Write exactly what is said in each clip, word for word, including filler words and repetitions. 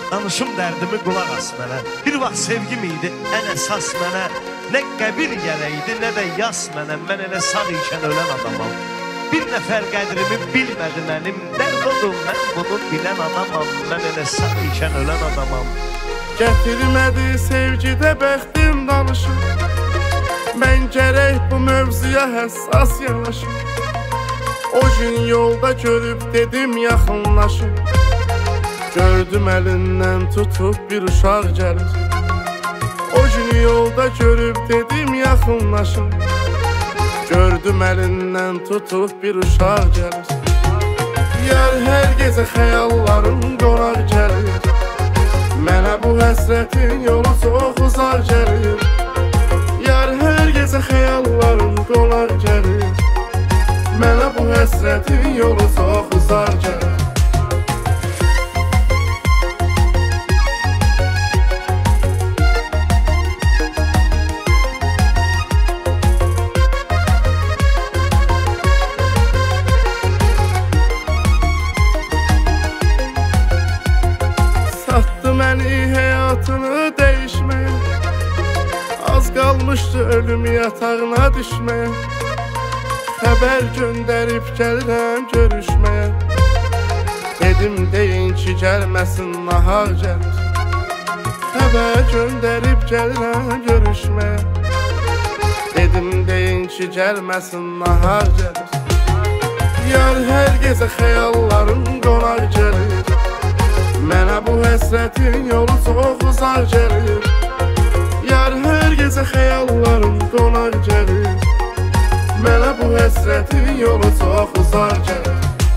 danışım dərdimi qulaq as mənə. Bir vaxt sevgim idi ən əsas mənə. Nə qəbir gərəkdi, nə də yas mənə. Mən elə sağ ikən ölən adamam. Bir nəfər qədrimi bilmədi mənim. Dərd odur, mən bunu bilən adamam. Mən elə sağ ikən ölən adamam. Gətirmədi sevgidə bəxtim danışım. Mən gərək bu mövzuya həssas yanaşım. O gün yolda görüb dedim yaxınlaşım. Gördüm əlindən tutub bir uşaq gəlir. O gün yolda görüb dedim yaxınlaşım. Gördüm əlindən tutub bir uşaq gəlir. Yar hər gecə xəyallarım qonaq gəlir. Mənə bu həsrətin yolu çox uzaq gəlir. Yar hər gecə xəyallarım qonaq gəlir. Mənə bu həsrətin yolu çox uzaq gəlir. Satdı məni həyatını dəyişməyə. Az qalmışdı ölüm yatağına düşməyə. Xəbər göndərib gəlirəm görüşməyə. Dedim deyin ki gəlməsin nahar gəlir. Xəbər göndərib gəlirəm görüşməyə. Dedim deyin ki gəlməsin nahar gəlir. Yar hər gecə xəyallarım qonaq gəlir. Mənə bu həsrətin yolu çox uzaq gəlir. Yar hər gecə xəyallarım qonaq gəlir. Mənə bu həsrətin yolu çox uzaq gəlir.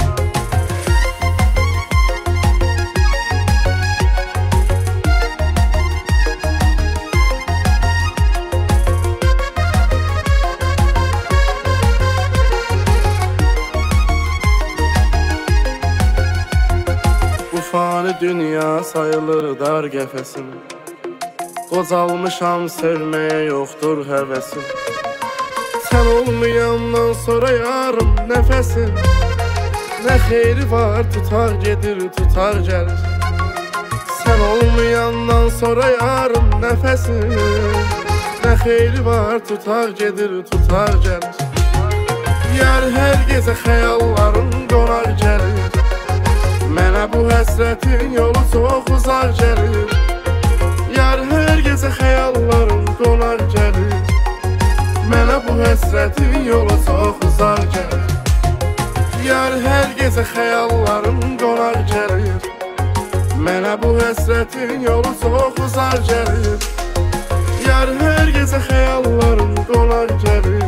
Bu fani dünya sayılır dar qəfəsim. Qocalmışam sevməyə yoxdur həvəsim. Sən olmayandan sonra yarım nəfəsim. Nə xeyri var tutar gedir tutar gəlir. Sən olmayandan sonra yarım nəfəsim. Nə xeyri var tutar gedir tutar gəlir. Yar hər gecə xəyallarım qonaq gəlir. Mənə bu həsrətin yolu çox uzaq gəlir. Yar hər gecə xəyallarım qonaq gəlir. Mənə bu həsrətin yolu çox uzaq gəlir. Yar hər gecə xəyallarım qonaq gəlir. Mənə bu həsrətin yolu çox uzaq gəlir. Yar hər gecə xəyallarım qonaq gəlir.